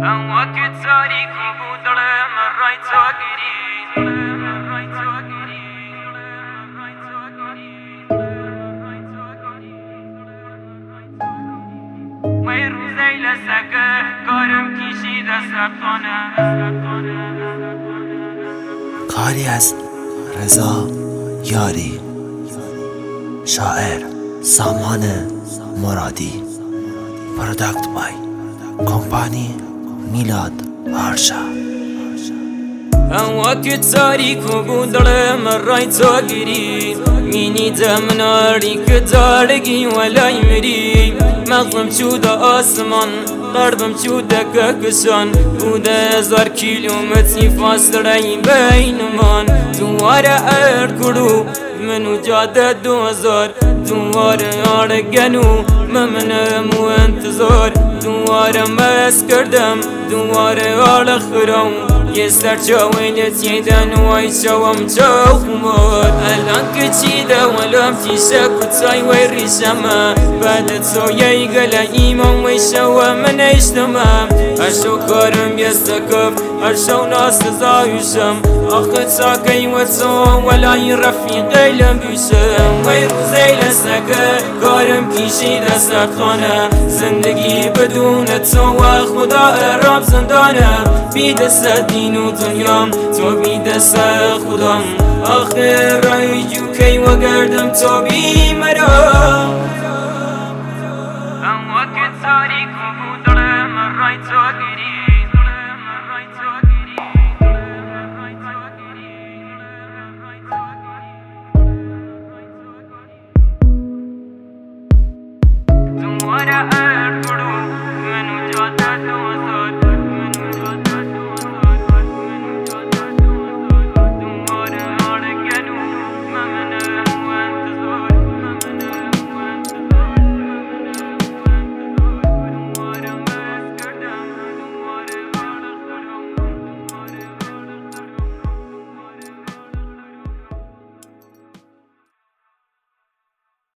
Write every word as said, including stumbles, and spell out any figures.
ام وقت تاریک بود دلم رای تو گیری می روزی لسکه کارم کشید سرطانه کاری از رضا یاری، شاعر سامان مرادی، پروداکت بای کمپانی میلاد هارشا. ام وقت تاریک بود دلم رای تو گیری مینی دمناری که دارگی ولای مری مغزم چود آسمان قلبم چود ککشان بود هزار کیلومتری فاصله بینمان دواره ارکلو منو جاده دوزار دواره آرگنو ممنم و انتظار دواره مس کردم دواره آلخرم یه سر چاویلت یدن وای شوام چاو خمار الان که چیده ولم تیشه کتای وی ریشمه بعد تو یه گله ایمان وی شوام من اشتمم هر شو کارم یستکف هر شو ناس زایوشم آخه ساکی و تو ولای رفیقی لم بیشم وی روزی لسکه کارم کشیده سرطانه زندگی بدون تو و خدا ارام زندانه بی دست دین و دنیام تو بی دست خودم آخر رای جو کی و گردم تو بی مرام